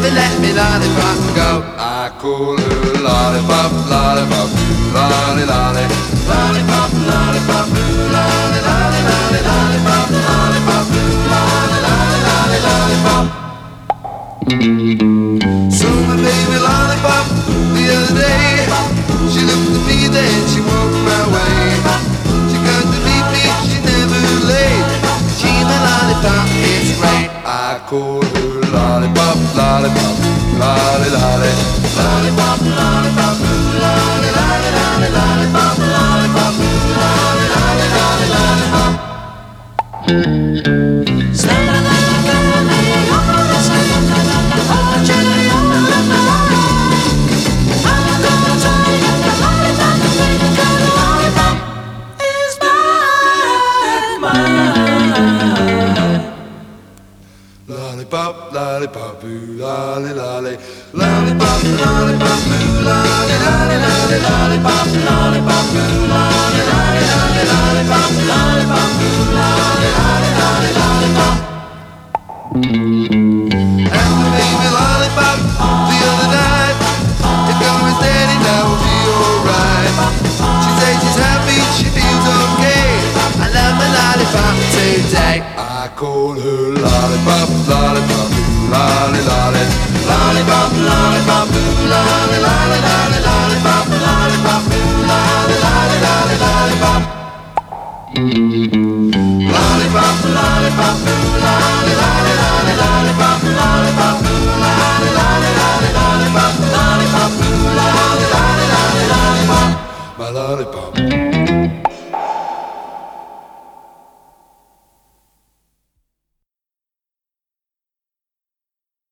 let me lollipop go. I call her lollipop, lollipop, lolly lolly, lollipop, lollipop, lolly lolly lolly, lollipop, lollipop, lolly lolly lolly, lollipop. So my baby lollipop, the other day, she looked at me, then she walked my way. She got to meet me, she never late. She's my lollipop, it's great. I call her lollipop, lollipop, lolly lolly, lollipop, lollipop, lolly lolly lolly, lollipop, lollipop, lolly lolly lolly, lollipop. Lollipop, lollipop, ooh, lolly, lolly, lollipop, lollipop, ooh, lolly, lolly, lolly, lollipop, lollipop, ooh, lolly, lolly, lolly, lollipop, lollipop, ooh, lolly, lolly, lolly, lollipop. And the baby lollipop the other night, if God is steady, now will be alright. She says she's happy, she feels okay. I love my lollipop today. I call her lollipop, lollipop, lolly, lolly, lollipop, lollipop, lolly, lolly, lolly, lollipop, lollipop, lolly, lolly, lolly, lollipop. Lollipop, lollipop, lolly, lolly, lolly, lollipop, lollipop, lolly, lolly, lolly, lollipop, lollipop, lolly, lolly, lolly, lollipop, my lollipop.